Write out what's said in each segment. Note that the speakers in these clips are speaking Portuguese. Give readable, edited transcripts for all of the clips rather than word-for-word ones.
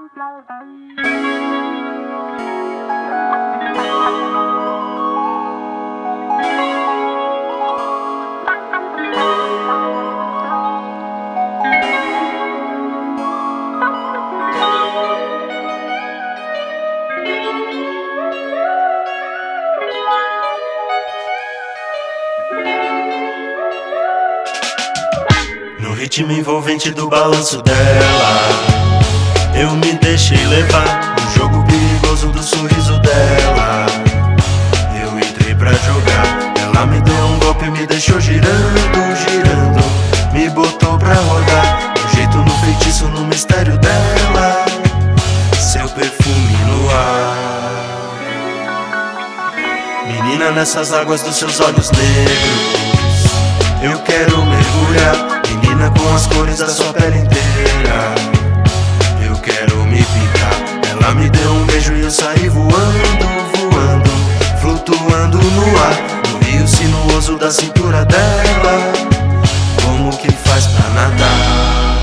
No ritmo envolvente do balanço dela, eu me deixei levar no jogo perigoso do sorriso dela. Eu entrei pra jogar, ela me deu um golpe, me deixou girando, girando, me botou pra rodar, no jeito, no feitiço, no mistério dela, seu perfume no ar. Menina, nessas águas dos seus olhos negros, eu quero mergulhar. Menina, com as cores da sua pele inteira, eu quero me pintar. Ela me deu um beijo e eu saí voando, voando, flutuando no ar, no rio sinuoso da cintura dela. Como que faz pra nadar?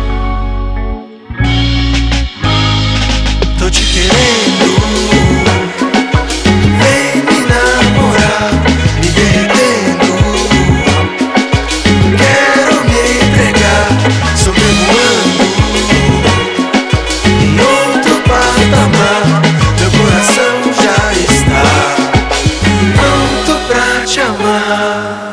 Tô te querendo, vem me namorar, me derretendo, quero me entregar, sobrevoando em outro patamar. Meu coração já está pronto pra te amar.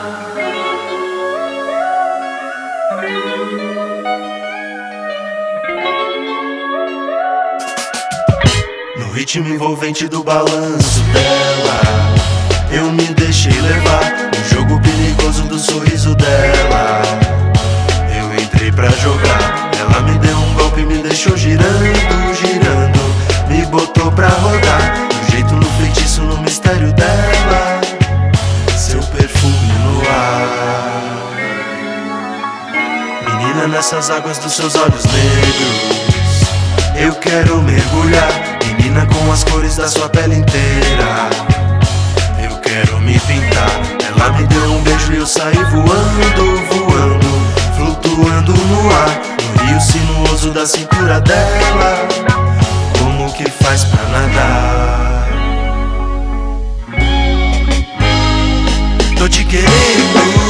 No ritmo envolvente do balanço dela, eu me deixei levar no jogo perigoso do sorriso dela. Eu entrei pra jogar, ela me deu um golpe, me deixou girando, girando, me botou pra rodar, no jeito, no feitiço, no mistério dela, seu perfume no ar. Menina, nessas águas dos seus olhos negros, eu quero mergulhar. Menina, com as cores da sua pele inteira, eu quero me pintar. Ela me deu um beijo e eu saí voando, voando, flutuando no ar, no rio sinuoso da cintura dela. Como que faz pra nadar? Tô te querendo,